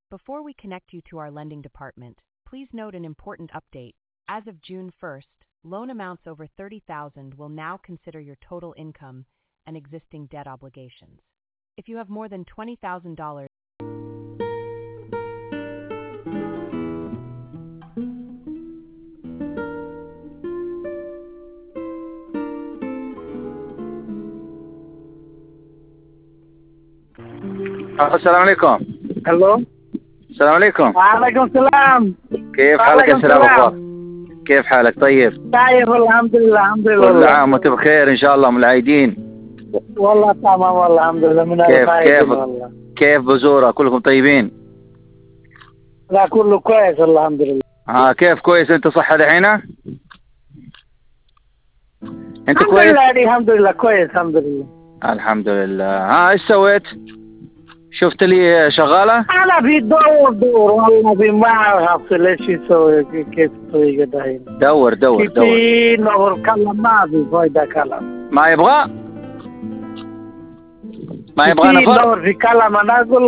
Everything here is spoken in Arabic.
Before we connect you to our lending department, please note an important update. As of June 1st, loan amounts over $30,000 will now consider your total income and existing debt obligations. If you have more than $20,000, السلام عليكم. الو السلام عليكم. وعليكم السلام. كيف حالك يا سلام أخوك؟ كيف حالك؟ طيب طيب الحمد لله الحمد لله. كل عام وانت بخير ان شاء الله من العايدين. والله تمام والله الحمد لله من كيف والله. كيف بزورة؟ كلكم طيبين؟ لا كله كويس الحمد لله. كيف كويس؟ انت صحة دحين؟ انت الحمد كويس؟ لله الحمد لله كويس الحمد لله. الحمد لله. ايش سويت؟ شفت لي شغالة؟ أنا في دور والله في ما أعرف ليش يسوي كيف تسوي كده هنا. دور كتير نور كلام ما في فايدة كلام. ما يبغى كتير نفر؟ نور في كلام أنا أقول